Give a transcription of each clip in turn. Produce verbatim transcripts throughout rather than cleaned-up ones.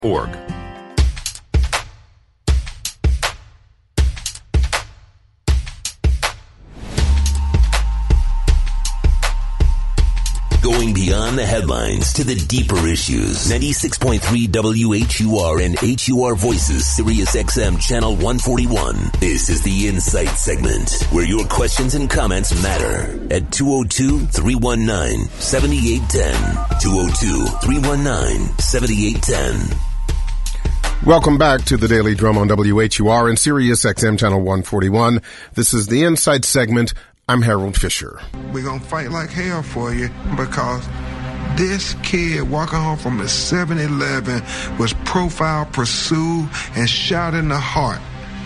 Org. Going beyond the headlines to the deeper issues. ninety-six point three W H U R and H U R Voices, Sirius X M Channel one forty-one. This is the Insight segment, where your questions and comments matter. At two oh two, three one nine, seven eight one zero. two oh two, three one nine, seven eight one zero. Welcome back to the Daily Drum on W H U R and Sirius X M Channel one forty-one. This is the Insight segment. I'm Harold Fisher. We're going to fight like hell for you because this kid walking home from a seven eleven was profiled, pursued, and shot in the heart.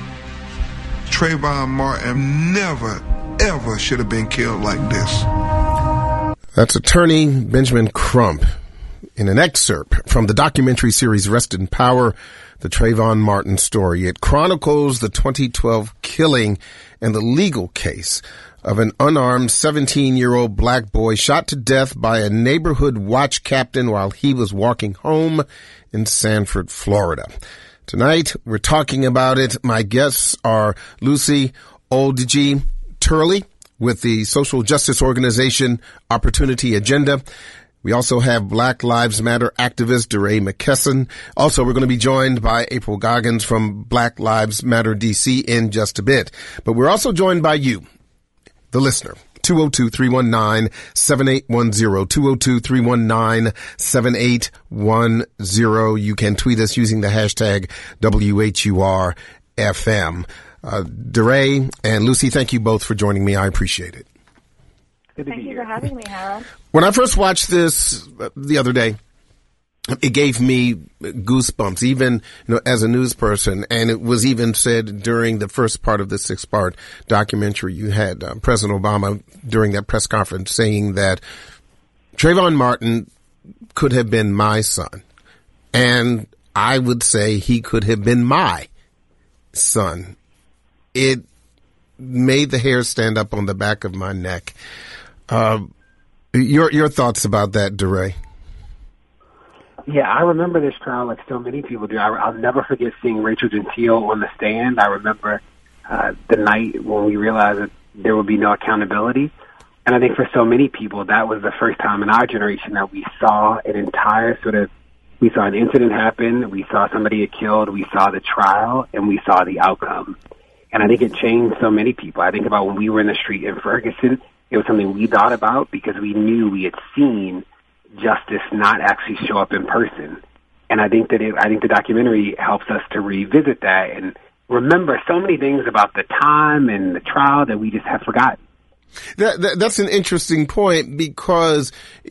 Trayvon Martin never, ever should have been killed like this. That's attorney Benjamin Crump in an excerpt from the documentary series Rest in Power, the Trayvon Martin story. It chronicles the twenty twelve killing and the legal case of an unarmed seventeen-year-old black boy shot to death by a neighborhood watch captain while he was walking home in Sanford, Florida. Tonight, we're talking about it. My guests are Lucy Oldiji Turley with the social justice organization Opportunity Agenda. We also have Black Lives Matter activist DeRay McKesson. Also, we're going to be joined by April Goggins from Black Lives Matter D C in just a bit. But we're also joined by you, the listener. two oh two, three one nine, seven eight one zero. two oh two, three one nine, seven eight one zero. You can tweet us using the hashtag W H U R F M. Uh, DeRay and Lucy, thank you both for joining me. I appreciate it. Good to Thank be you here. for having me, Harold. When I first watched this uh, the other day, it gave me goosebumps, even, you know, as a news person. And it was even said during the first part of the six-part documentary, you had uh, President Obama during that press conference saying that Trayvon Martin could have been my son. And I would say he could have been my son. It made the hair stand up on the back of my neck. Uh, your your thoughts about that, DeRay? Yeah, I remember this trial like so many people do. I, I'll never forget seeing Rachel Gentile on the stand. I remember uh, the night when we realized that there would be no accountability. And I think for so many people, that was the first time in our generation that we saw an entire sort of, we saw an incident happen, we saw somebody get killed, we saw the trial, and we saw the outcome. And I think it changed so many people. I think about when we were in the street in Ferguson, it was something we thought about because we knew we had seen justice not actually show up in person. And I think that it, I think the documentary helps us to revisit that and remember so many things about the time and the trial that we just have forgotten. That, that, that's an interesting point because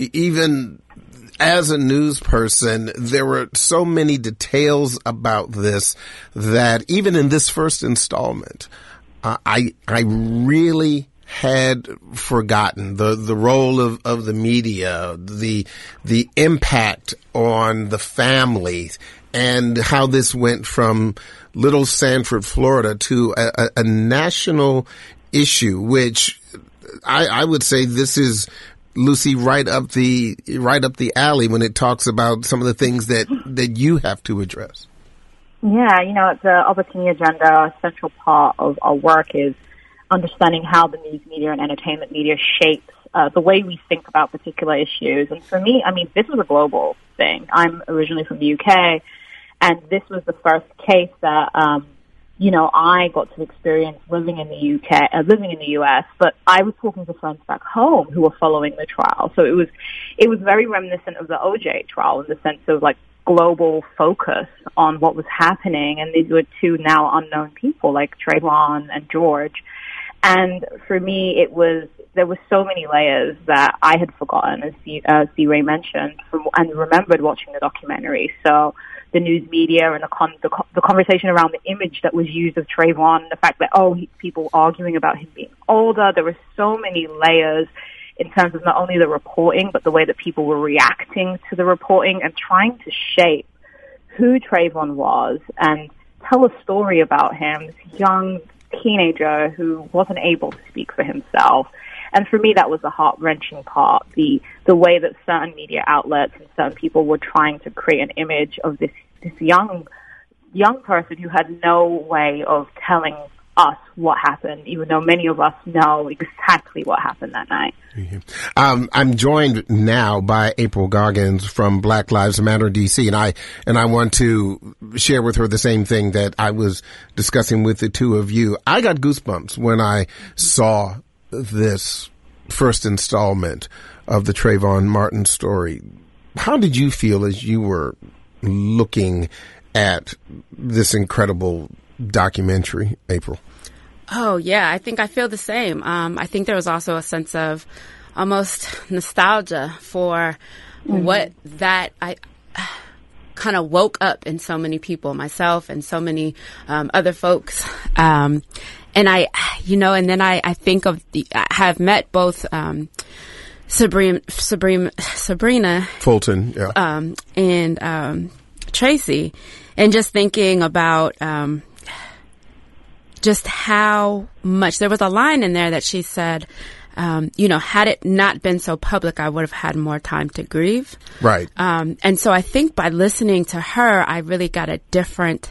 even as a news person, there were so many details about this that even in this first installment, uh, I I really had forgotten the, the role of, of the media, the the impact on the families, and how this went from little Sanford, Florida, to a, a, a national issue, which I, I would say this is, Lucy, right up the right up the alley when it talks about some of the things that, that you have to address. Yeah, you know, the Opportunity Agenda, a central part of our work is understanding how the news media and entertainment media shapes uh, the way we think about particular issues. And for me, I mean, this was a global thing. I'm originally from the U K, and this was the first case that, um, you know, I got to experience living in the U K, uh, living in the U S, but I was talking to friends back home who were following the trial. So it was, it was very reminiscent of the O J trial in the sense of like global focus on what was happening. And these were two now unknown people like Trayvon and George. And for me, it was, there were so many layers that I had forgotten, as C, uh, DeRay mentioned, from, and remembered watching the documentary. So the news media and the, con- the, co- the conversation around the image that was used of Trayvon, the fact that, oh, he, people arguing about him being older. There were so many layers in terms of not only the reporting, but the way that people were reacting to the reporting and trying to shape who Trayvon was and tell a story about him, this young teenager who wasn't able to speak for himself. And for me, that was the heart-wrenching part, the the way that certain media outlets and certain people were trying to create an image of this this young, young person who had no way of telling us what happened, even though many of us know exactly what happened that night. Mm-hmm. Um, I'm joined now by April Goggins from Black Lives Matter D C, and I and I want to share with her the same thing that I was discussing with the two of you. I got goosebumps when I saw this first installment of the Trayvon Martin story. How did you feel as you were looking at this incredible documentary, April? Oh, yeah, I think I feel the same. Um, I think there was also a sense of almost nostalgia for mm-hmm. what that I kind of woke up in so many people, myself and so many um, other folks. Um, and I, you know, and then I, I think of the, I have met both um, Sabrina, Sabrina, Sabrina Fulton, yeah, um, and um, Tracy, and just thinking about um, just how much there was a line in there that she said, um, you know, had it not been so public, I would have had more time to grieve. Right. Um, and so I think by listening to her, I really got a different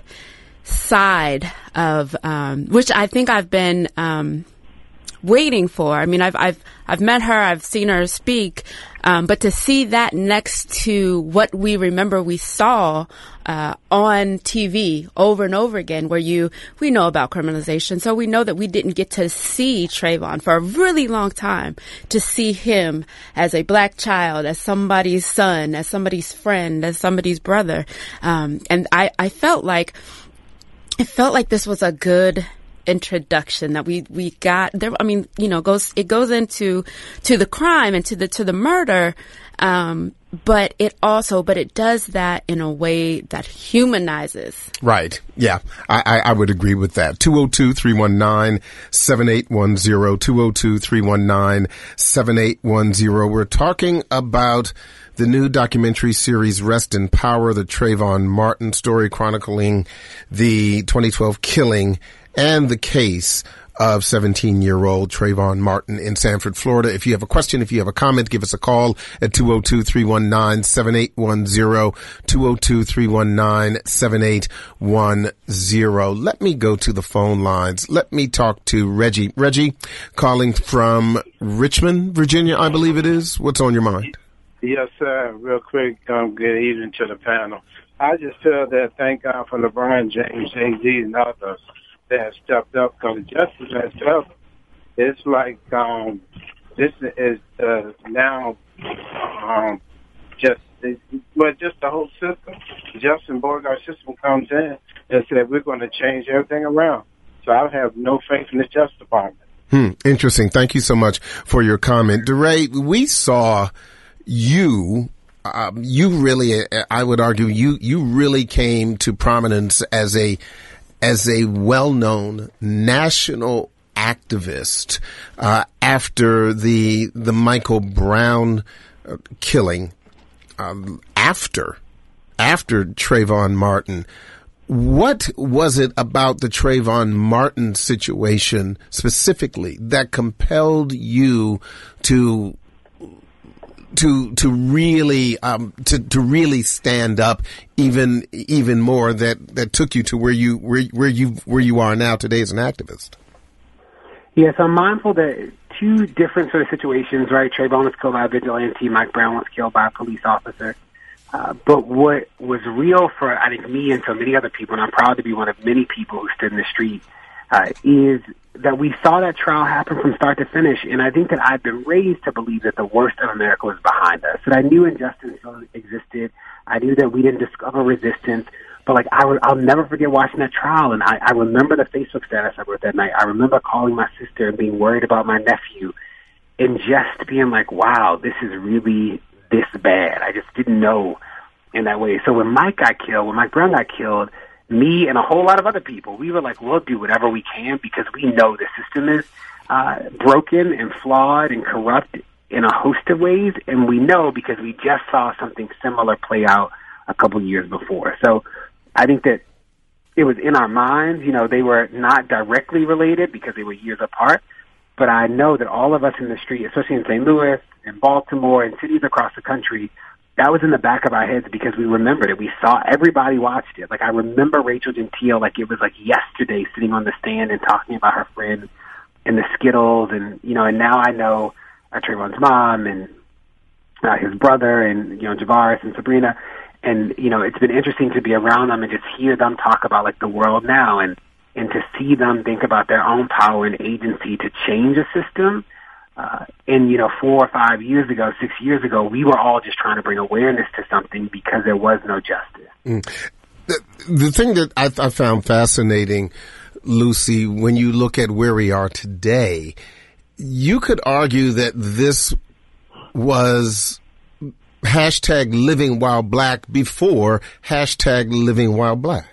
side of, um, which I think I've been, um, waiting for. I mean, I've, I've, I've met her, I've seen her speak, um, but to see that next to what we remember we saw, uh, on T V over and over again, where you, we know about criminalization. So we know that we didn't get to see Trayvon for a really long time, to see him as a black child, as somebody's son, as somebody's friend, as somebody's brother. Um, and I, I felt like, it felt like this was a good introduction that we, we got there. I mean, you know, goes, it goes into, to the crime and to the, to the murder. Um, but it also, but it does that in a way that humanizes. Right. Yeah. I, I, I would agree with that. two oh two, three one nine, seven eight one zero, two oh two, three one nine, seven eight one zero. We're talking about the new documentary series, Rest in Power, the Trayvon Martin story, chronicling the twenty twelve killing and the case of seventeen-year-old Trayvon Martin in Sanford, Florida. If you have a question, if you have a comment, give us a call at two oh two, three one nine, seven eight one zero, two oh two, three one nine, seven eight one zero. Let me go to the phone lines. Let me talk to Reggie. Reggie, calling from Richmond, Virginia, I believe it is. What's on your mind? Yes, sir. Real quick, um, good evening to the panel. I just feel that thank God for LeBron James, Jay-Z, and others that have stepped up, because justice has stepped. It's like um, this is uh, now um, just, but just the whole system. Justin Beauregard system comes in and said we're going to change everything around. So I have no faith in the Justice Department. Hmm, interesting. Thank you so much for your comment. DeRay, we saw you, um, you really, I would argue, you, you really came to prominence as a, as a well-known national activist, uh, after the, the Michael Brown uh, killing, um, after, after Trayvon Martin. What was it about the Trayvon Martin situation specifically that compelled you to to to really um to to really stand up even even more, that that took you to where you where where you where you are now today as an activist? Yes, I'm mindful that two different sort of situations, right? Trayvon was killed by a vigilante, Mike Brown was killed by a police officer. Uh, but what was real for, I think, me and so many other people, and I'm proud to be one of many people who stood in the street, uh, is that we saw that trial happen from start to finish. And I think that I've been raised to believe that the worst of America was behind us. That I knew injustice existed. I knew that we didn't discover resistance. But, like, I w- I'll never forget watching that trial. And I, I remember the Facebook status I wrote that night. I remember calling my sister and being worried about my nephew and just being like, wow, this is really this bad. I just didn't know in that way. So when Mike got killed, when Mike Brown got killed, me and a whole lot of other people, we were like, we'll do whatever we can because we know the system is uh, broken and flawed and corrupt in a host of ways. And we know because we just saw something similar play out a couple years before. So I think that it was in our minds. You know, they were not directly related because they were years apart. But I know that all of us in the street, especially in Saint Louis and Baltimore and cities across the country, that was in the back of our heads because we remembered it. We saw, everybody watched it. Like, I remember Rachel Gentile like it was like yesterday, sitting on the stand and talking about her friend and the Skittles, and, you know, and now I know uh, Trayvon's mom and uh, his brother and, you know, Javaris and Sabrina. And, you know, it's been interesting to be around them and just hear them talk about, like, the world now, and, and to see them think about their own power and agency to change a system. Uh, and, you know, four or five years ago, six years ago, we were all just trying to bring awareness to something because there was no justice. Mm. The, the thing that I, I found fascinating, Lucy, when you look at where we are today, you could argue that this was hashtag living while black before hashtag living while black.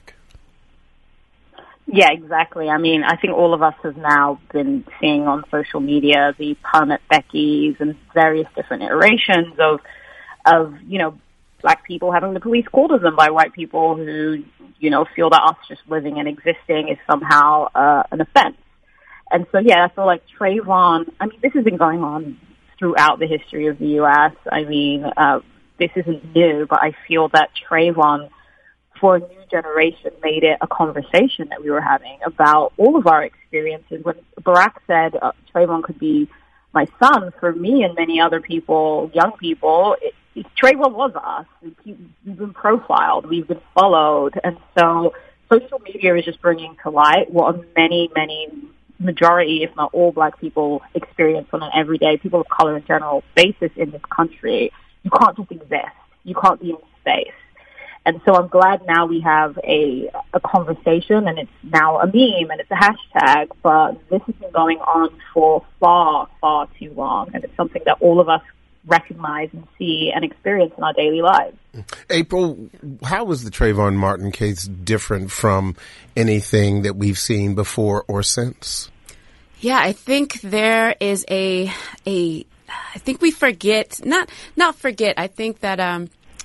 Yeah, exactly. I mean, I think all of us have now been seeing on social media the Permit Beckys and various different iterations of, of, you know, black people having the police called to them by white people who, you know, feel that us just living and existing is somehow uh, an offense. And so, yeah, I feel like Trayvon, I mean, this has been going on throughout the history of the U S. I mean, uh, this isn't new, but I feel that Trayvon, for a new generation, made it a conversation that we were having about all of our experiences. When Barack said uh, Trayvon could be my son, for me and many other people, young people, it, it, Trayvon was us. We've been profiled, we've been followed, and so social media is just bringing to light what many, many majority, if not all, black people experience on an everyday, people of color in general, basis in this country. You can't just exist. You can't be in space. And so I'm glad now we have a a conversation, and it's now a meme, and it's a hashtag, but this has been going on for far, far too long, and it's something that all of us recognize and see and experience in our daily lives. April, how was the Trayvon Martin case different from anything that we've seen before or since? Yeah, I think there is a, a, I think we forget, not, not forget, I think that, um,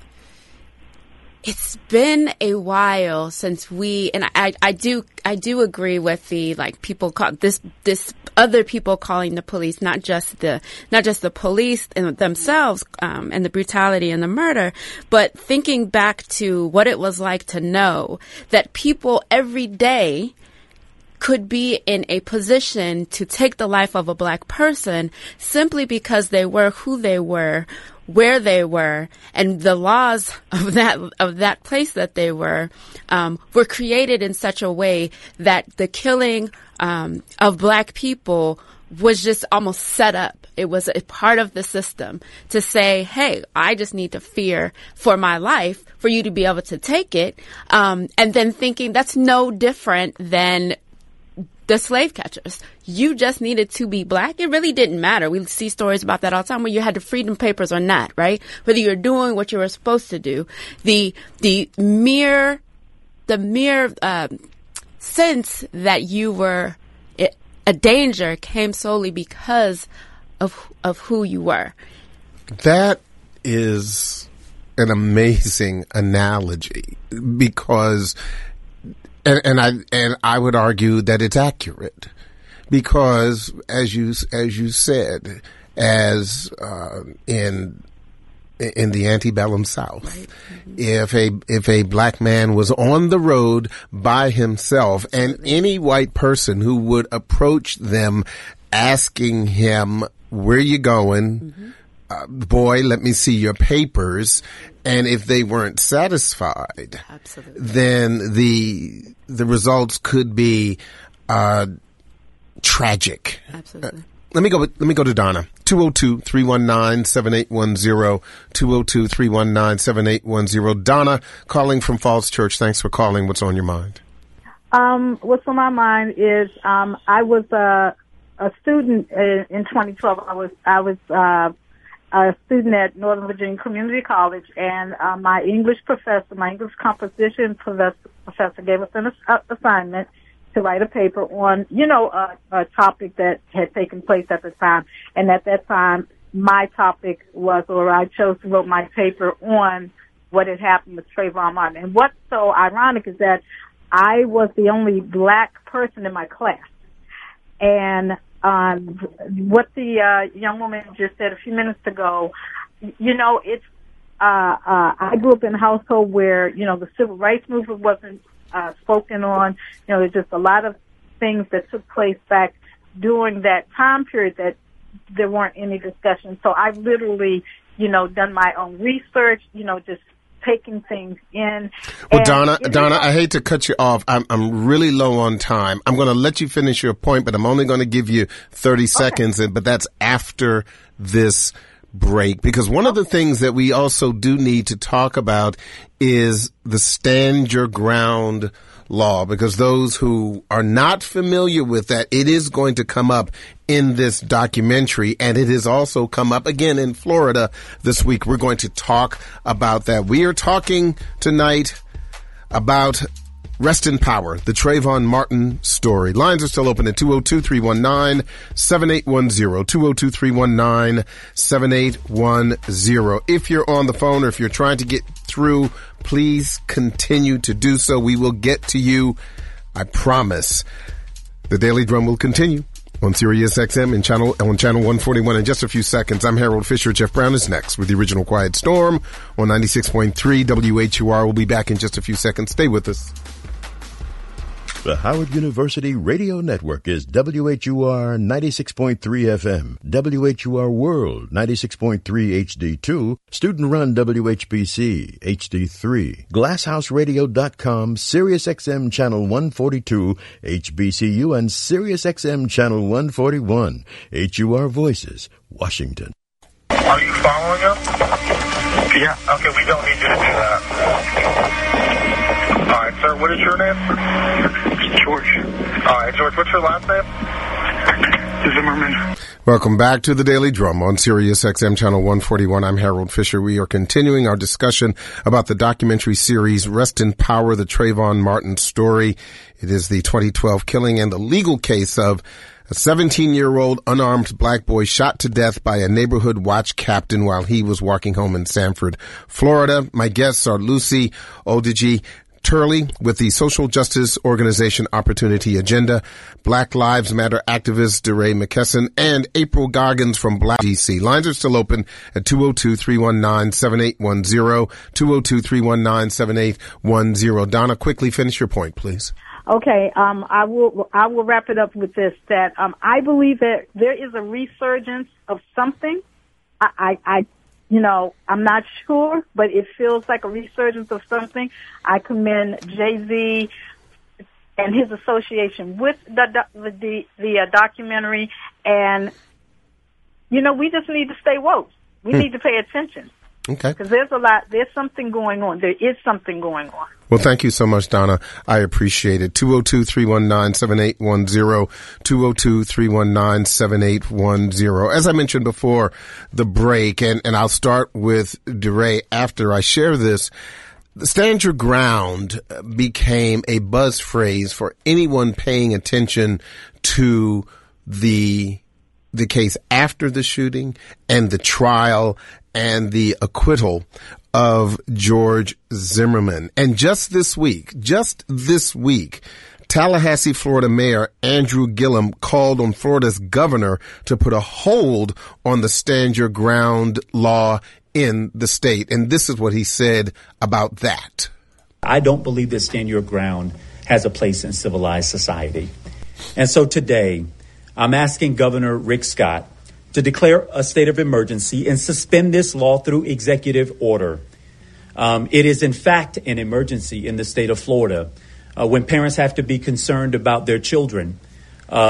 it's been a while since we, and I, I do, I do agree with the, like, people call this, this other people calling the police, not just the, not just the police themselves, um, and the brutality and the murder, but thinking back to what it was like to know that people every day could be in a position to take the life of a black person simply because they were who they were, where they were, and the laws of that of that place that they were um, were created in such a way that the killing um, of black people was just almost set up. It was a part of the system to say, hey, I just need to fear for my life for you to be able to take it, um, and then thinking that's no different than the slave catchers. You just needed to be black. It really didn't matter. We see stories about that all the time where you had the freedom papers or not, right? Whether you're doing what you were supposed to do. The, the mere, the mere, uh, sense that you were a danger came solely because of, of who you were. That is an amazing analogy because And, and I and I would argue that it's accurate because, as you as you said, as uh, in in the antebellum South, right. mm-hmm. if a if a black man was on the road by himself, and any white person who would approach them asking him, "Where you going?" Mm-hmm. Uh, boy, let me see your papers. And if they weren't satisfied, Absolutely. then the the results could be uh, tragic. Absolutely. Uh, let me go. Let me go to Donna. two oh two, three one nine, seven eight one zero. two oh two, three one nine, seven eight one zero. Donna, calling from Falls Church. Thanks for calling. What's on your mind? Um, what's on my mind is um, I was a, a student in, in twenty twelve. I was I was. Uh, a student at Northern Virginia Community College, and uh, my English professor, my English composition professor, professor gave us an ass- assignment to write a paper on, you know, a, a topic that had taken place at the time. And at that time, my topic was, or I chose to write my paper on what had happened with Trayvon Martin. And what's so ironic is that I was the only black person in my class. And Um, what the uh, young woman just said a few minutes ago, you know, it's uh, uh, I grew up in a household where, you know, the civil rights movement wasn't uh, spoken on. You know, there's just a lot of things that took place back during that time period that there weren't any discussions. So I've literally, you know, done my own research, you know, just taking things in. Well, and Donna, Donna, I hate to cut you off. I'm, I'm really low on time. I'm going to let you finish your point, but I'm only going to give you thirty okay. seconds, and, but that's after this break, because one okay. of the things that we also do need to talk about is the stand your ground law, because those who are not familiar with that, it is going to come up in this documentary, and it has also come up again in Florida this week. We're going to talk about that. We are talking tonight about Rest in Power, the Trayvon Martin story. Lines are still open at two oh two, three one nine, seven eight one zero, two oh two, three one nine, seven eight one zero. If you're on the phone or if you're trying to get through, please continue to do so. We will get to you, I promise. The Daily Drum will continue on Sirius X M and channel, on channel one forty-one in just a few seconds. I'm Harold Fisher. Jeff Brown is next with the original Quiet Storm on ninety-six point three W H U R. We'll be back in just a few seconds. Stay with us. The Howard University Radio Network is W H U R ninety-six point three F M, W H U R World ninety-six point three H D two, student-run W H B C H D three, glasshouse radio dot com, Sirius X M Channel one forty-two H B C U, and Sirius X M Channel one forty-one H U R Voices, Washington. Are you following him? Yeah. Okay, we don't need you to do that. All right, sir, what is your name? George. All right, George, what's your last name? Zimmerman. Welcome back to the Daily Drum on Sirius X M Channel one forty-one. I'm Harold Fisher. We are continuing our discussion about the documentary series Rest in Power, the Trayvon Martin story. It is the twenty twelve killing and the legal case of a seventeen-year-old unarmed black boy shot to death by a neighborhood watch captain while he was walking home in Sanford, Florida. My guests are Lucy Odeji Turley with the social justice organization Opportunity Agenda, Black Lives Matter activist DeRay McKesson, and April Goggins from Black D C. Lines are still open at two oh two, three one nine, seven eight one zero, two oh two, three one nine, seven eight one zero. Donna, quickly finish your point, please. Okay, um, I will I will wrap it up with this, that um, I believe that there is a resurgence of something. I, I, I You know, I'm not sure, but it feels like a resurgence of something. I commend Jay-Z and his association with the the, the uh, documentary. And, you know, we just need to stay woke. We hmm. need to pay attention. Okay. Because there's a lot, there's something going on. There is something going on. Well, thank you so much, Donna. I appreciate it. two oh two, three one nine, seven eight one zero, two oh two, three one nine, seven eight one zero. As I mentioned before the break, and, and I'll start with DeRay after I share this, stand your ground became a buzz phrase for anyone paying attention to the the case after the shooting and the trial and the acquittal of George Zimmerman. And just this week, just this week, Tallahassee, Florida Mayor Andrew Gillum called on Florida's governor to put a hold on the Stand Your Ground law in the state. And this is what he said about that. I don't believe that Stand Your Ground has a place in civilized society. And so today, I'm asking Governor Rick Scott to declare a state of emergency and suspend this law through executive order. Um, it is, in fact, an emergency in the state of Florida uh, when parents have to be concerned about their children uh, uh,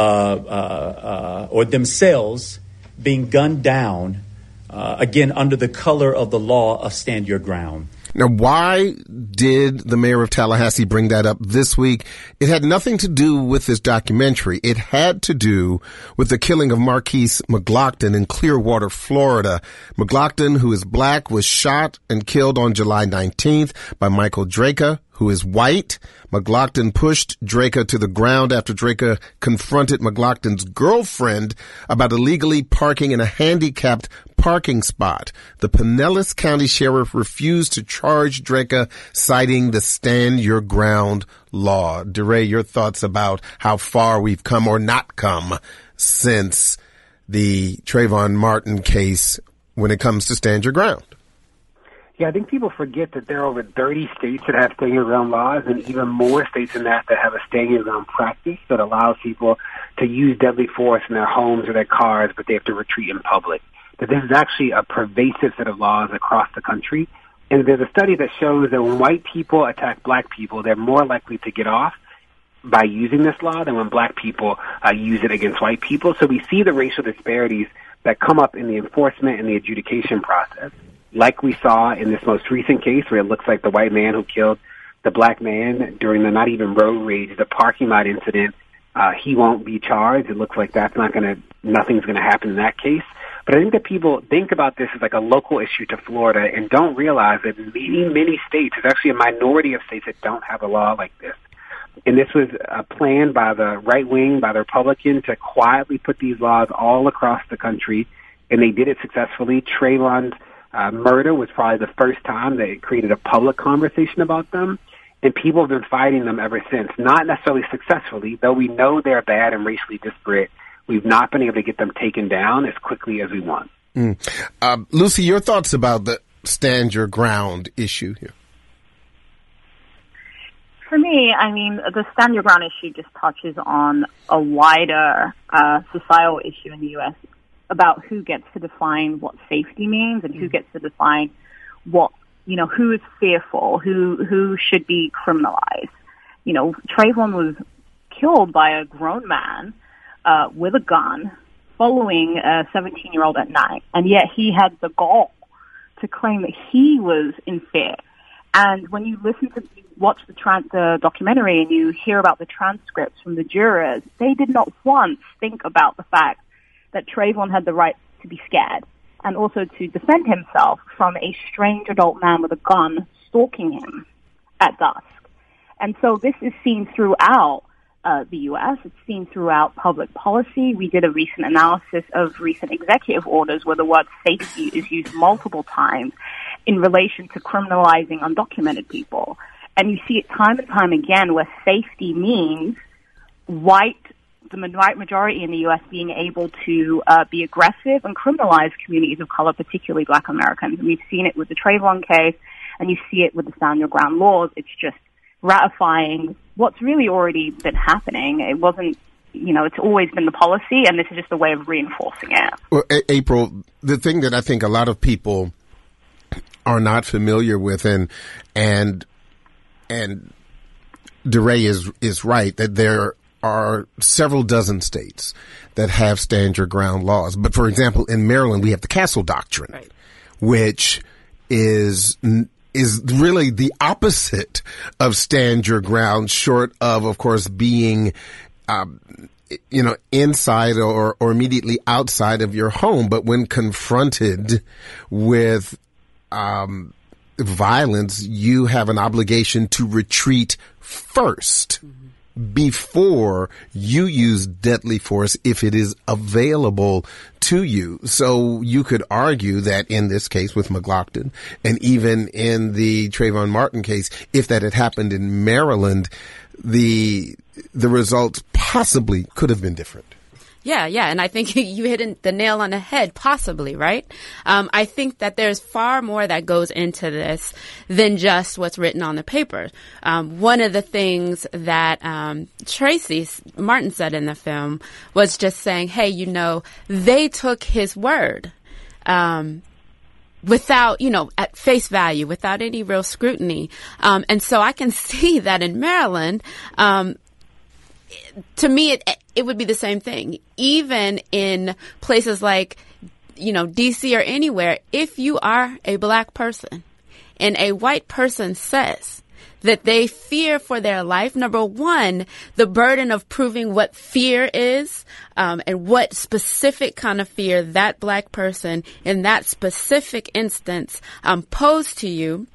uh, or themselves being gunned down, uh, again, under the color of the law of Stand Your Ground. Now, why did the mayor of Tallahassee bring that up this week? It had nothing to do with this documentary. It had to do with the killing of Marquise McLaughlin in Clearwater, Florida. McLaughlin, who is black, was shot and killed on July nineteenth by Michael Draka, who is white. McLaughlin pushed Draka to the ground after Draka confronted McLaughlin's girlfriend about illegally parking in a handicapped parking spot. The Pinellas County Sheriff refused to charge Draka, citing the Stand Your Ground law. DeRay, your thoughts about how far we've come or not come since the Trayvon Martin case when it comes to Stand Your Ground? Yeah, I think people forget that there are over thirty states that have stand your ground laws, and even more states than that that have a stand your ground practice that allows people to use deadly force in their homes or their cars, but they have to retreat in public. That this is actually a pervasive set of laws across the country. And there's a study that shows that when white people attack black people, they're more likely to get off by using this law than when black people uh, use it against white people. So we see the racial disparities that come up in the enforcement and the adjudication process, like we saw in this most recent case where it looks like the white man who killed the black man during the not even road rage, the parking lot incident. Uh, he won't be charged. It looks like that's not going to, nothing's going to happen in that case. But I think that people think about this as like a local issue to Florida and don't realize that many, many states, there's actually a minority of states that don't have a law like this. And this was a plan by the right wing, by the Republicans, to quietly put these laws all across the country, and they did it successfully. Trayvon's uh, murder was probably the first time that it created a public conversation about them, and people have been fighting them ever since, not necessarily successfully, though we know they're bad and racially disparate. We've not been able to get them taken down as quickly as we want. Mm. Uh, Lucy, your thoughts about the stand your ground issue here? For me, I mean, the stand your ground issue just touches on a wider uh, societal issue in the U S about who gets to define what safety means and who gets to define what, you know, who is fearful, who who should be criminalized. You know, Trayvon was killed by a grown man uh, with a gun following a seventeen-year-old at night, and yet he had the gall to claim that he was in fear. And when you listen to, watch the, trans, the documentary and you hear about the transcripts from the jurors, they did not once think about the fact that Trayvon had the right to be scared and also to defend himself from a strange adult man with a gun stalking him at dusk. And so this is seen throughout uh, the U S. It's seen throughout public policy. We did a recent analysis of recent executive orders where the word safety is used multiple times in relation to criminalizing undocumented people. And you see it time and time again where safety means white, the white majority in the U S being able to uh, be aggressive and criminalize communities of color, particularly black Americans. And we've seen it with the Trayvon case, and you see it with the stand your ground laws. It's just ratifying what's really already been happening. It wasn't, you know, it's always been the policy, and this is just a way of reinforcing it. Well, A- April, the thing that I think a lot of people are not familiar with, and and and DeRay is is right that there are several dozen states that have stand your ground laws. But for example, in Maryland, we have the Castle Doctrine, right, which is is really the opposite of stand your ground, short of, of course, being um, you know, inside or or immediately outside of your home. But when confronted with Um, violence, you have an obligation to retreat first mm-hmm. before you use deadly force if it is available to you. So you could argue that in this case with McLaughlin, and even in the Trayvon Martin case, if that had happened in Maryland, the the results possibly could have been different. Yeah, yeah, and I think you hit the nail on the head, possibly, right? Um, I think that there's far more that goes into this than just what's written on the paper. Um, one of the things that um, Tracy Martin said in the film was just saying, hey, you know, they took his word um, without, you know, at face value, without any real scrutiny. Um, and so I can see that in Maryland, um, to me, it, it would be the same thing. Even in places like, you know, D C or anywhere, if you are a black person and a white person says that they fear for their life, number one, the burden of proving what fear is um, and what specific kind of fear that black person in that specific instance um, posed to you,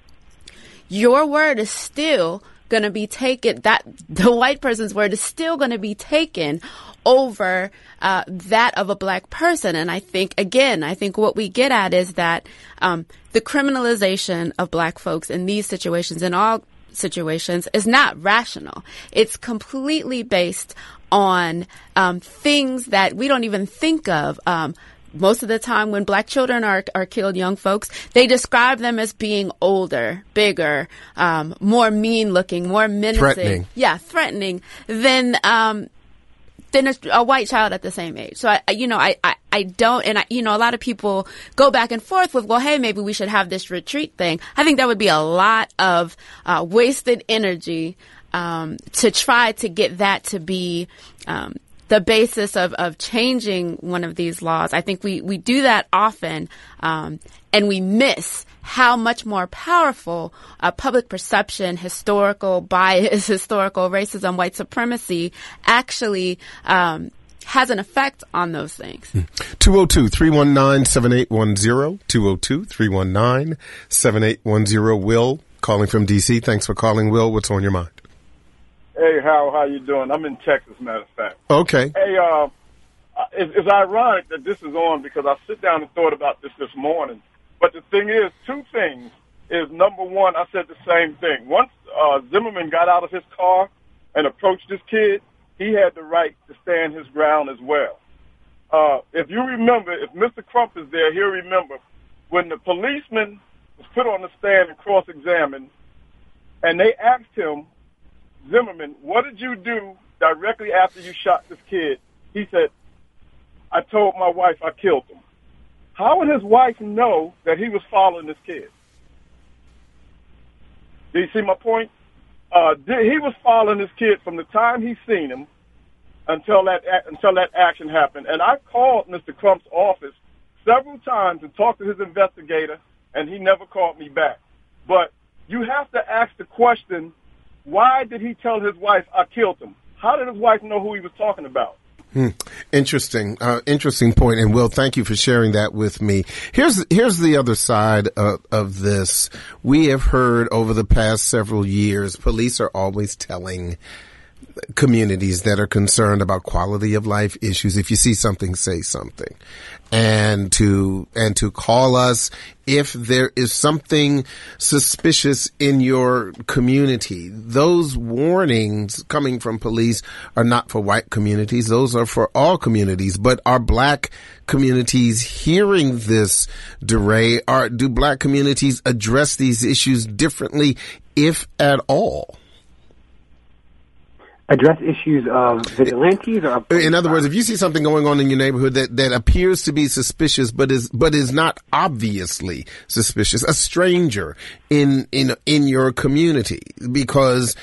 your word is still going to be taken, that the white person's word is still going to be taken over uh, that of a black person. And I think, again, I think what we get at is that um, the criminalization of black folks in these situations, in all situations, is not rational. It's completely based on um, things that we don't even think of. Um, most of the time when black children are, are killed, young folks, they describe them as being older, bigger, um, more mean looking, more menacing. Threatening. Yeah, threatening than, um, than a, a white child at the same age. So, I, you know, I, I, I don't, and I, you know, a lot of people go back and forth with, well, hey, maybe we should have this retreat thing. I think that would be a lot of, uh, wasted energy, um, to try to get that to be, um, the basis of, of changing one of these laws. I think we, we do that often, um, and we miss how much more powerful uh, public perception, historical bias, historical racism, white supremacy actually um, has an effect on those things. two oh two, three one nine, seven eight one zero, two oh two, three one nine, seven eight one zero. Will, calling from D C. Thanks for calling, Will. What's on your mind? Hey, Hal, how you doing? I'm in Texas, matter of fact. Okay. Hey, uh, it's, it's ironic that this is on because I sit down and thought about this this morning. But the thing is, two things is, number one, I said the same thing. Once uh, Zimmerman got out of his car and approached this kid, he had the right to stand his ground as well. Uh, if you remember, if Mister Crump is there, he'll remember when the policeman was put on the stand and cross-examined, and they asked him, Zimmerman, what did you do directly after you shot this kid? He said, I told my wife I killed him. How would his wife know that he was following this kid? Do you see my point? Uh, he was following this kid from the time he seen him until that until that action happened. And I called Mister Crump's office several times and talked to his investigator, and he never called me back. But you have to ask the question, why did he tell his wife, I killed him? How did his wife know who he was talking about? Hmm. Interesting, uh, interesting point. And Will, thank you for sharing that with me. Here's, here's the other side of, of this. We have heard over the past several years, police are always telling communities that are concerned about quality of life issues, if you see something, say something. And to, and to call us if there is something suspicious in your community. Those warnings coming from police are not for white communities. Those are for all communities. But are black communities hearing this, DeRay? Are, do black communities address these issues differently, if at all? Address issues of vigilantes or of in other words, if you see something going on in your neighborhood that, that appears to be suspicious, but is, but is not obviously suspicious, a stranger in, in, in your community, because,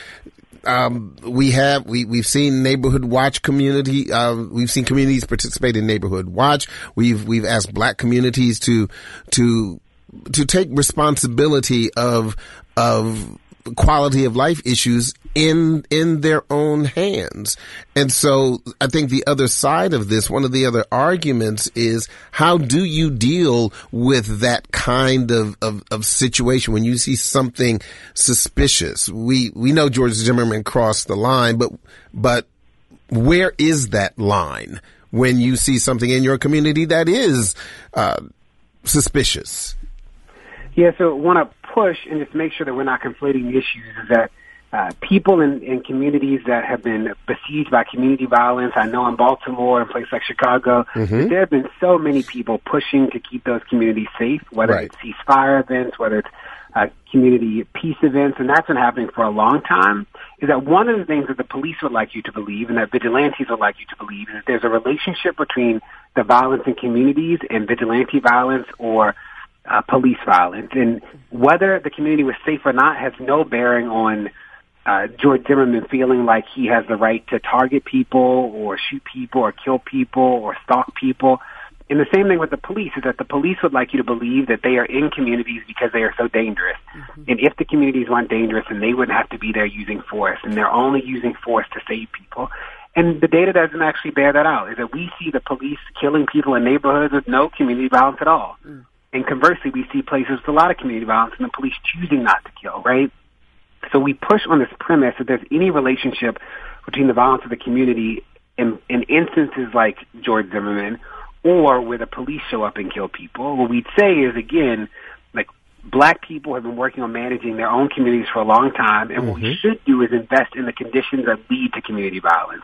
um, we have, we, we've seen neighborhood watch community, uh, we've seen communities participate in neighborhood watch. We've, we've asked black communities to, to, to take responsibility of, of, quality of life issues in, in their own hands. And so I think the other side of this, one of the other arguments is, how do you deal with that kind of, of, of situation when you see something suspicious? We, we know George Zimmerman crossed the line, but, but where is that line when you see something in your community that is, uh, suspicious? Yeah, so want to push and just make sure that we're not conflating the issues is that uh, people in, in communities that have been besieged by community violence, I know in Baltimore and places like Chicago, mm-hmm. there have been so many people pushing to keep those communities safe, whether right. it's ceasefire events, whether it's uh, community peace events, and that's been happening for a long time, is that one of the things that the police would like you to believe and that vigilantes would like you to believe is that there's a relationship between the violence in communities and vigilante violence or Uh, police violence. And whether the community was safe or not has no bearing on uh, George Zimmerman feeling like he has the right to target people or shoot people or kill people or stalk people. And the same thing with the police is that the police would like you to believe that they are in communities because they are so dangerous. Mm-hmm. And if the communities weren't dangerous, then they wouldn't have to be there using force. And they're only using force to save people. And the data doesn't actually bear that out, is that we see the police killing people in neighborhoods with no community violence at all. Mm. And conversely, we see places with a lot of community violence and the police choosing not to kill, right? So we push on this premise that there's any relationship between the violence of the community in, in instances like George Zimmerman or where the police show up and kill people. What we'd say is, again, like, black people have been working on managing their own communities for a long time, and mm-hmm. what we should do is invest in the conditions that lead to community violence.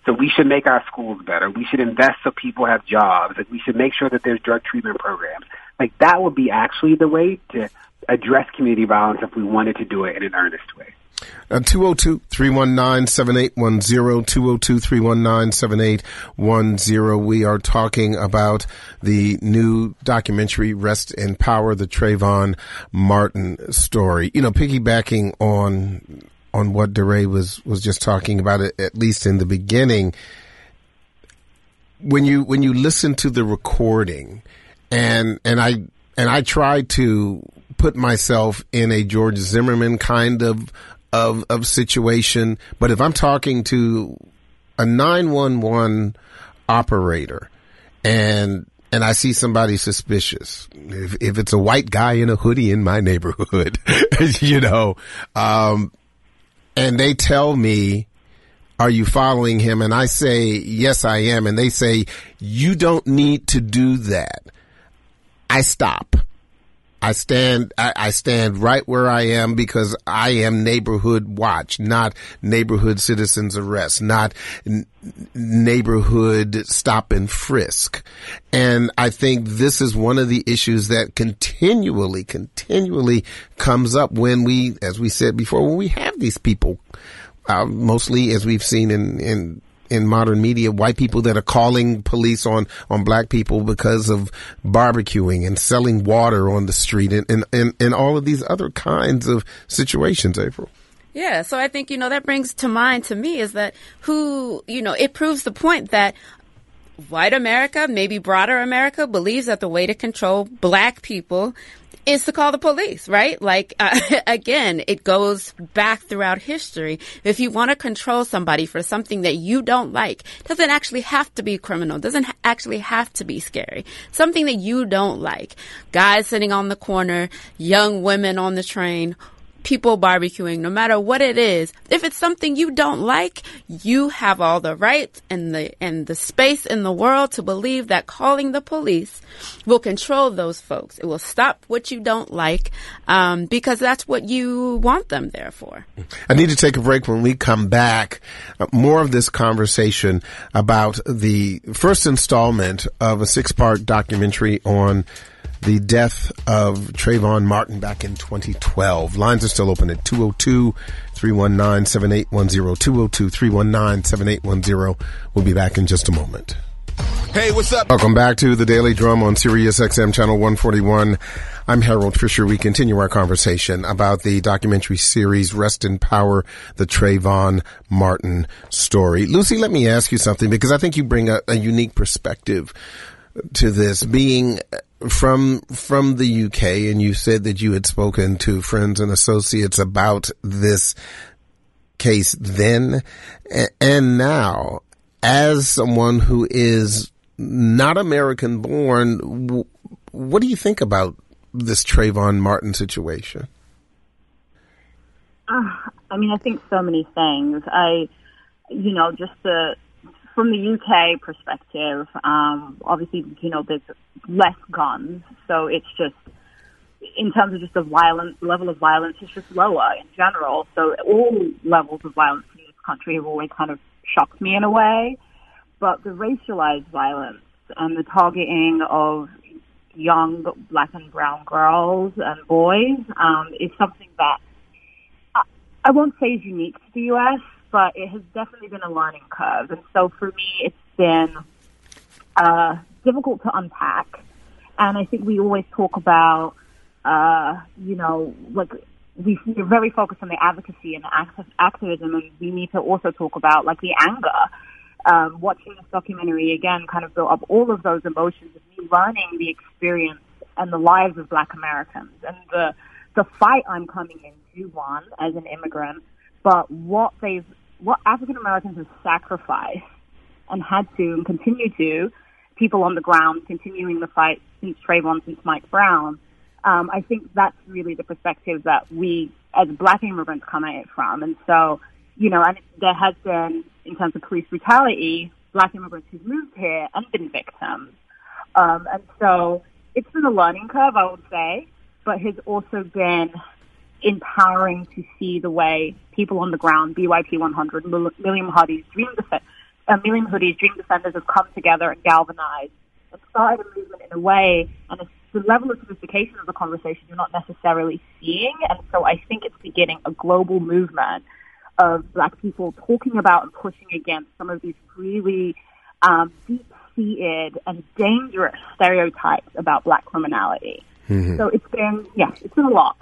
So we should make our schools better. We should invest so people have jobs. Like, we should make sure that there's drug treatment programs. Like, that would be actually the way to address community violence if we wanted to do it in an earnest way. Uh, two oh two, three one nine, seven eight one zero, two oh two, three one nine, seven eight one zero. We are talking about the new documentary, Rest in Power, the Trayvon Martin story. You know, piggybacking on on what DeRay was, was just talking about, it, at least in the beginning, when you when you listen to the recording, and and I and I try to put myself in a George Zimmerman kind of of of situation, but if I'm talking to a nine one one operator and and I see somebody suspicious, if if it's a white guy in a hoodie in my neighborhood, you know, um and they tell me, are you following him? And I say, yes, I am. And they say, you don't need to do that. I stop. I stand, I, I stand right where I am because I am neighborhood watch, not neighborhood citizens arrest, not n- neighborhood stop and frisk. And I think this is one of the issues that continually, continually comes up when we, as we said before, when we have these people, uh, mostly as we've seen in, in, in modern media, white people that are calling police on, on black people because of barbecuing and selling water on the street and, and, and, and all of these other kinds of situations, April. Yeah. So I think, you know, that brings to mind to me is that who, you know, it proves the point that white America, maybe broader America, believes that the way to control black people is to call the police, right? Like, uh, again, it goes back throughout history. If you want to control somebody for something that you don't like, it doesn't actually have to be criminal, doesn't ha- actually have to be scary. Something that you don't like. Guys sitting on the corner, young women on the train, people barbecuing, no matter what it is. If it's something you don't like, you have all the right and the and the space in the world to believe that calling the police will control those folks. It will stop what you don't like, um, because that's what you want them there for. I need to take a break. When we come back, uh, more of this conversation about the first installment of a six-part documentary on the death of Trayvon Martin back in twenty twelve. Lines are still open at two oh two, three one nine, seven eight one zero, two oh two, three one nine, seven eight one zero. We'll be back in just a moment. Hey, what's up? Welcome back to the Daily Drum on Sirius X M Channel one forty-one. I'm Harold Fisher. We continue our conversation about the documentary series Rest in Power, the Trayvon Martin story. Lucy, let me ask you something, because I think you bring a, a unique perspective to this, being from from the U K, and you said that you had spoken to friends and associates about this case then and now. As someone who is not American born, what do you think about this Trayvon Martin situation? Uh, I mean, I think so many things. I, you know, just the from the U K perspective, um, obviously, you know, there's less guns, so it's just, in terms of just the violence, level of violence is just lower in general. So all levels of violence in this country have always kind of shocked me in a way. But the racialized violence and the targeting of young black and brown girls and boys um, is something that I, I won't say is unique to the U S, but it has definitely been a learning curve. And so for me, it's been uh, difficult to unpack. And I think we always talk about, uh, you know, like we, we're very focused on the advocacy and the act- activism, and we need to also talk about like the anger. Um, watching this documentary again kind of built up all of those emotions of me learning the experience and the lives of Black Americans and the the fight I'm coming into, one, as an immigrant, but what they've what African Americans have sacrificed and had to and continue to, people on the ground continuing the fight since Trayvon, since Mike Brown. Um, I think that's really the perspective that we as Black immigrants come at it from. And so, you know, and there has been, in terms of police brutality, Black immigrants who've moved here and been victims. Um, and so it's been a learning curve, I would say, but has also been empowering to see the way people on the ground, B Y P one hundred, William Hardy's Dream Defense, a million hoodies, Dream Defenders have come together and galvanized and started a movement in a way, and it's the level of sophistication of the conversation you're not necessarily seeing. And so I think it's beginning a global movement of Black people talking about and pushing against some of these really um, deep-seated and dangerous stereotypes about Black criminality. Mm-hmm. So it's been, yeah, it's been a lot.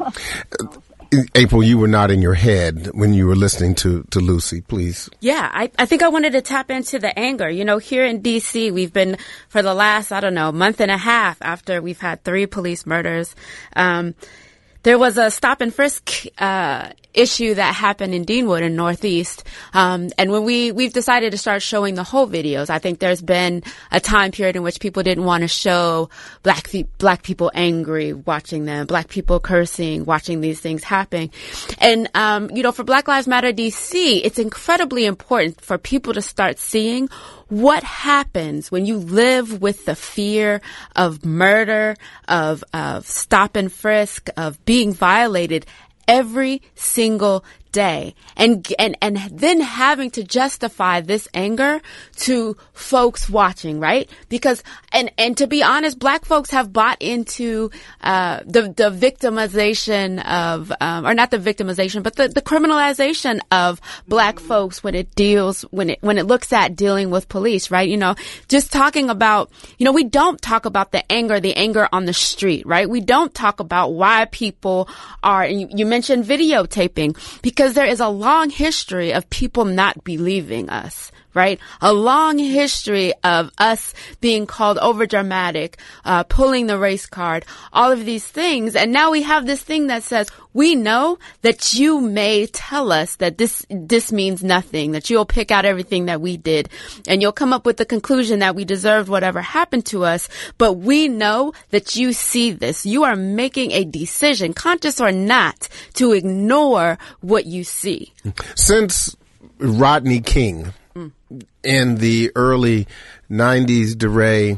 April, you were nodding your head when you were listening to, to Lucy, please. Yeah, I, I think I wanted to tap into the anger. You know, here in D C, we've been, for the last, I don't know, month and a half after we've had three police murders, um, there was a stop and frisk uh issue that happened in Deanwood in Northeast. Um, and when we, we've decided to start showing the whole videos, I think there's been a time period in which people didn't want to show black, fe- black people angry watching them, black people cursing, watching these things happen. And, um, you know, for Black Lives Matter D C, it's incredibly important for people to start seeing what happens when you live with the fear of murder, of, of stop and frisk, of being violated every single day. And, and, and then having to justify this anger to folks watching, right? Because, and, and to be honest, Black folks have bought into, uh, the, the victimization of, um, or not the victimization, but the, the criminalization of Black folks when it deals, when it, when it looks at dealing with police, right? You know, just talking about, you know, we don't talk about the anger, the anger on the street, right? We don't talk about why people are, and you, you mentioned videotaping, because Because there is a long history of people not believing us, right? A long history of us being called overdramatic, uh, pulling the race card, all of these things. And now we have this thing that says, we know that you may tell us that this, this means nothing, that you'll pick out everything that we did, and you'll come up with the conclusion that we deserved whatever happened to us. But we know that you see this. You are making a decision, conscious or not, to ignore what you see. Since Rodney King mm. in the early nineties, DeRay,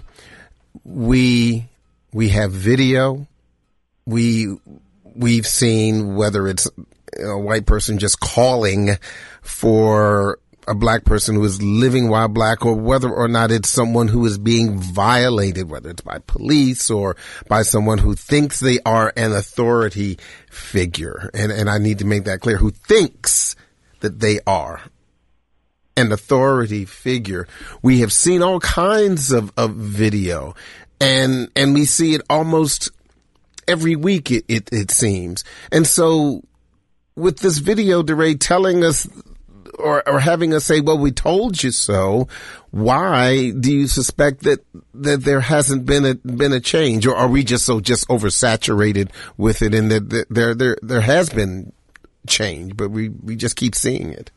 we, we have video. We, We've seen whether it's a white person just calling for a Black person who is living while Black, or whether or not it's someone who is being violated, whether it's by police or by someone who thinks they are an authority figure. And, and I need to make that clear, who thinks that they are an authority figure. We have seen all kinds of, of video, and, and we see it almost every week, it, it, it seems. And so with this video, DeRay, telling us or, or having us say, well, we told you so, why do you suspect that, that there hasn't been a, been a change? Or are we just so just oversaturated with it, and that, that there, there, there has been change, but we, we just keep seeing it?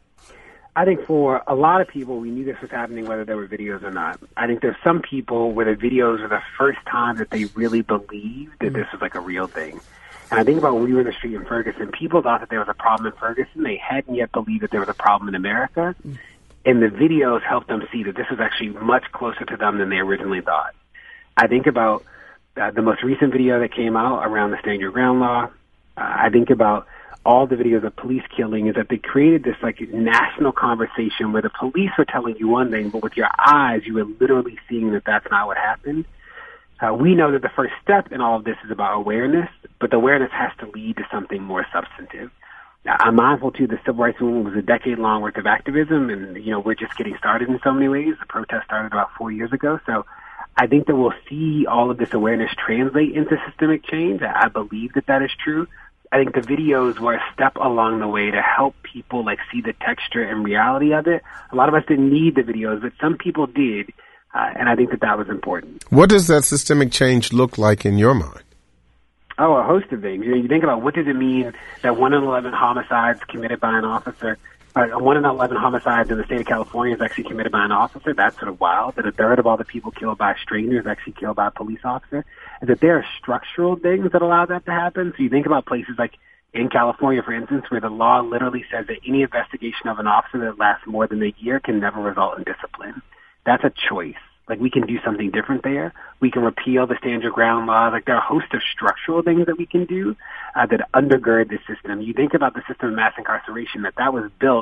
I think for a lot of people, we knew this was happening whether there were videos or not. I think there's some people where the videos are the first time that they really believed that this was like a real thing. And I think about when we were in the street in Ferguson, people thought that there was a problem in Ferguson. They hadn't yet believed that there was a problem in America. And the videos helped them see that this was actually much closer to them than they originally thought. I think about uh, the most recent video that came out around the Stand Your Ground law. Uh, I think about all the videos of police killing, is that they created this like national conversation where the police were telling you one thing, but with your eyes, you were literally seeing that that's not what happened. Uh, we know that the first step in all of this is about awareness, but the awareness has to lead to something more substantive. Now, I'm mindful, too, the civil rights movement was a decade-long worth of activism, and, you know, we're just getting started in so many ways. The protest started about four years ago, so I think that we'll see all of this awareness translate into systemic change. I believe that that is true. I think the videos were a step along the way to help people like see the texture and reality of it. A lot of us didn't need the videos, but some people did, uh, and I think that that was important. What does that systemic change look like in your mind? Oh, a host of things. You know, you think about what does it mean that one in eleven homicides committed by an officer, or one in eleven homicides in the state of California is actually committed by an officer. That's sort of wild. That a third of all the people killed by a stranger is actually killed by a police officer. And that there are structural things that allow that to happen. So you think about places like in California, for instance, where the law literally says that any investigation of an officer that lasts more than a year can never result in discipline. That's a choice. Like, we can do something different there. We can repeal the Stand Your Ground laws. Like, there are a host of structural things that we can do uh, that undergird the system. You think about the system of mass incarceration, that that was built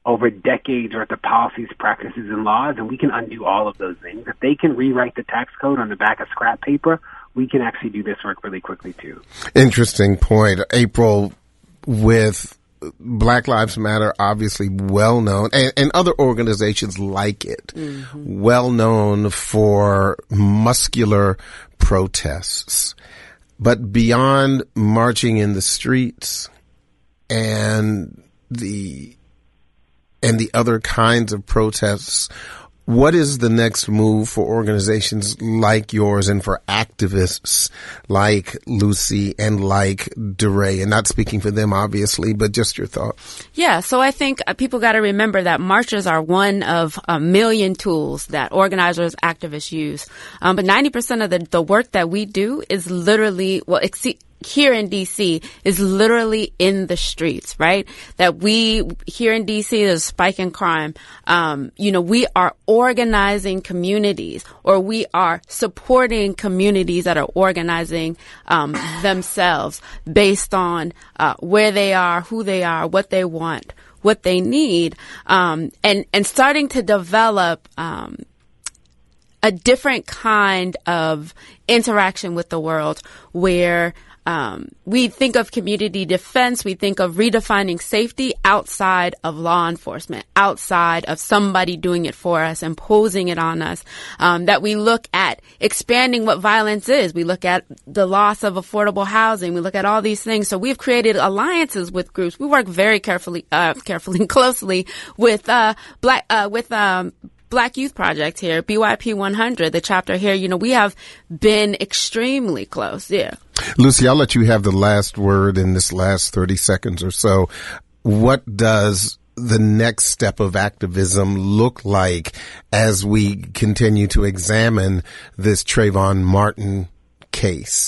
over decades worth of policies, practices, and laws, and we can undo all of those things. If they can rewrite the tax code on the back of scrap paper, we can actually do this work really quickly too. Interesting point. April, with Black Lives Matter, obviously well known, and, and other organizations like it, mm-hmm. well known for muscular protests. But beyond marching in the streets and the and the other kinds of protests, what is the next move for organizations like yours and for activists like Lucy and like DeRay? And not speaking for them, obviously, but just your thoughts. Yeah, so I think uh, people got to remember that marches are one of a million tools that organizers, activists use. Um, but ninety percent of the, the work that we do is literally, well, exceed, here in D C is literally in the streets, right? That we, here in D C, there's a spike in crime. Um, you know, we are organizing communities, or we are supporting communities that are organizing, um, themselves based on, uh, where they are, who they are, what they want, what they need, um, and, and starting to develop, um, a different kind of interaction with the world where, Um, we think of community defense. We think of redefining safety outside of law enforcement, outside of somebody doing it for us, imposing it on us. Um, that we look at expanding what violence is. We look at the loss of affordable housing. We look at all these things. So we've created alliances with groups. We work very carefully, uh, carefully and closely with, uh, black, uh, with, um, Black Youth Project here, B Y P one hundred, the chapter here. You know, we have been extremely close. Yeah. Lucy, I'll let you have the last word in this last thirty seconds or so. What does the next step of activism look like as we continue to examine this Trayvon Martin case?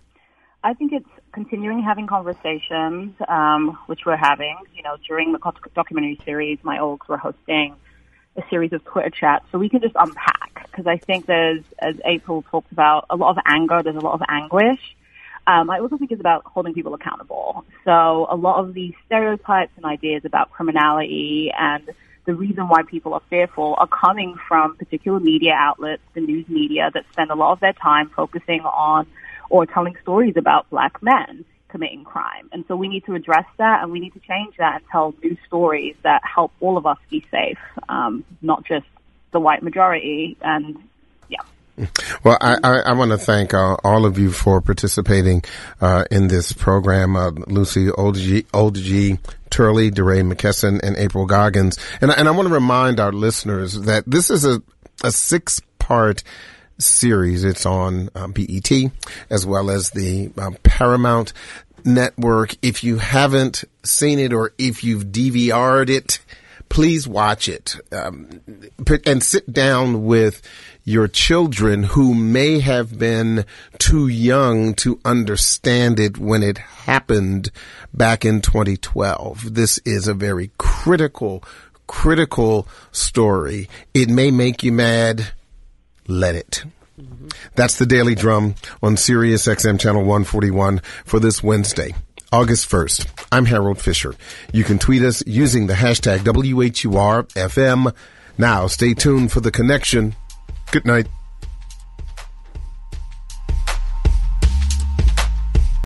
I think it's continuing having conversations, um, which we're having. You know, during the documentary series, my orgs were hosting a series of Twitter chats, so we can just unpack, because I think there's, as April talked about, a lot of anger, there's a lot of anguish. Um, I also think it's about holding people accountable. So a lot of these stereotypes and ideas about criminality and the reason why people are fearful are coming from particular media outlets, the news media, that spend a lot of their time focusing on or telling stories about Black men committing crime. And so we need to address that, and we need to change that and tell new stories that help all of us be safe, um, not just the white majority. And yeah. Well, I, I, I want to thank uh, all of you for participating uh, in this program. Uh, Lucy Oldjie Turley, DeRay McKesson, and April Goggins. And, and I want to remind our listeners that this is a, a six-part series. It's on uh, B E T as well as the uh, Paramount Network. If you haven't seen it, or if you've D V R'd it, please watch it, um, and sit down with your children who may have been too young to understand it when it happened back in twenty twelve. This is a very critical, critical story. It may make you mad. Let it. Mm-hmm. That's the Daily Drum on Sirius X M channel one forty-one for this Wednesday, August first. I'm Harold Fisher. You can tweet us using the hashtag W H U R F M. Now, stay tuned for The Connection. Good night.